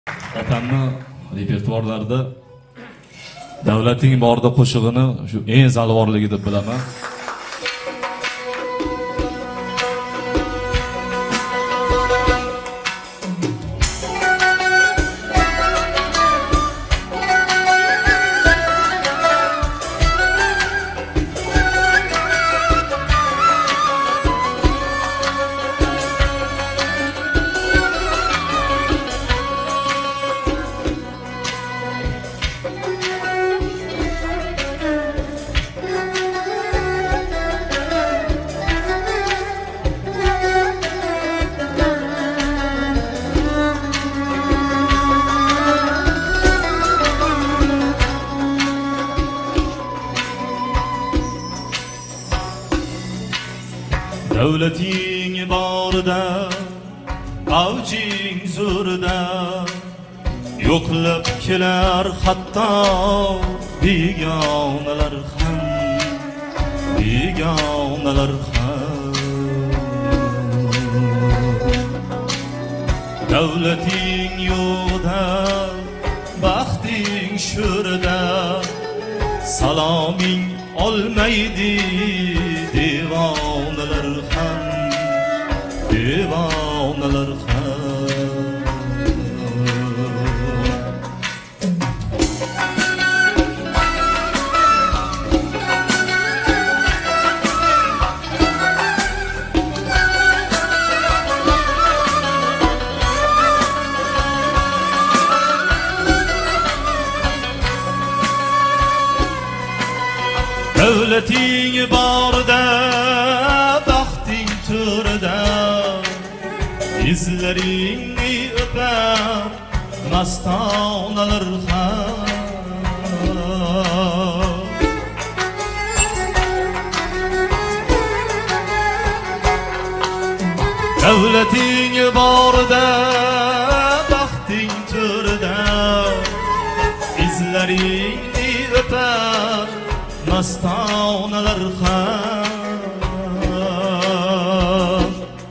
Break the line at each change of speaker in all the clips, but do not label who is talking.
Otamni repertuarlarda davlating borda qo'shig'ini shu eng zalvorligi deb bilaman. Davlating borda, avjing zo'rda, yo'qlab kelar hatto begonalar ham, begonalar ham. Davlating yo'qda, baxting sho'rda, saloming olmaydi devonalar ham, devonalar ham. Davlating borda, baxting to'rda, izlaringni o'par mastonalar ham. Davlating borda, baxting to'rda, izlaringni o'par mastonalar ham.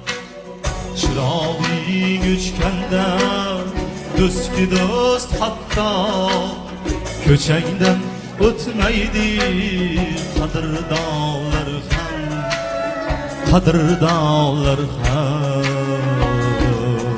Chirog'ing o'chganda, do'stki do'st hatto ko'changdan o'tmaydi qadrdonlar ham, qadrdonlar ham.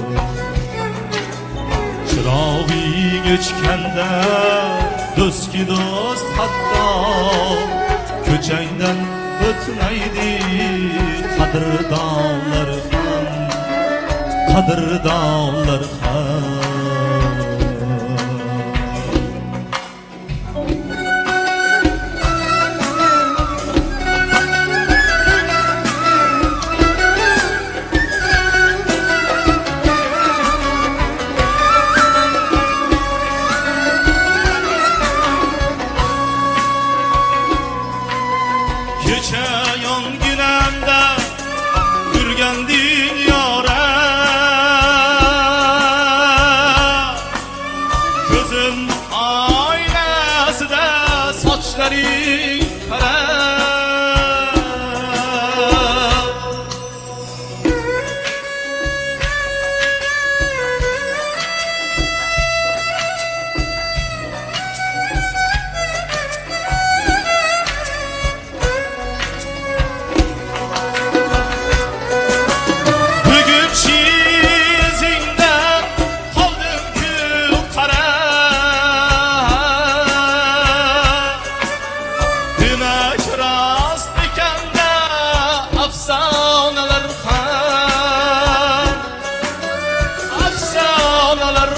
Chirog'ing o'chganda, do'stki do'st hatto ko'changdan o'tmaydi qadrdonlar ham, qadrdonlar ham. Kecha yonginamda yurganding yora, ko'zim oynasida sochlaring qara. Afsonalar ham, afsonalar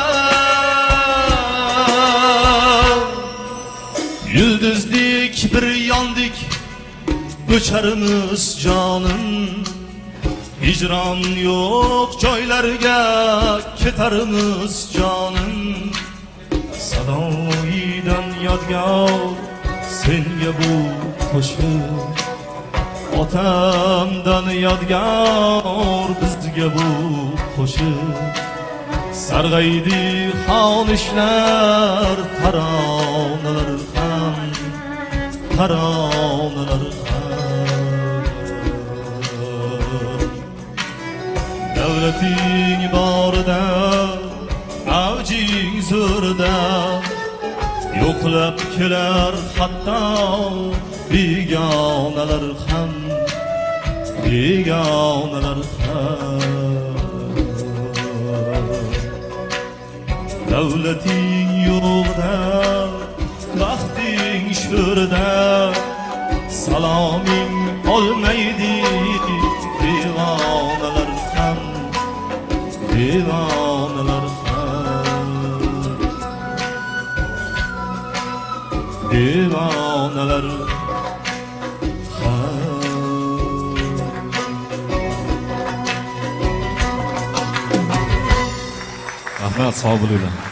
ham. Yulduzdek bir yondik, o'charimiz jonim. Hijron yo'q joylarga ketarimiz jonim. Sadoyidan yodgor senga bu qo'shiq, otamdan yodgor bizga bu qo'shiq. Sarg'aydi xonishlar, taronalar ham, taronalar ham. Davlating borda, huzurda yo'qlab kelar hatto begonalar ham davlating yo'qda baxting sho'rda saloming olmaydi devonalar ham devonalar
Rahmat, sog' bo'linglar.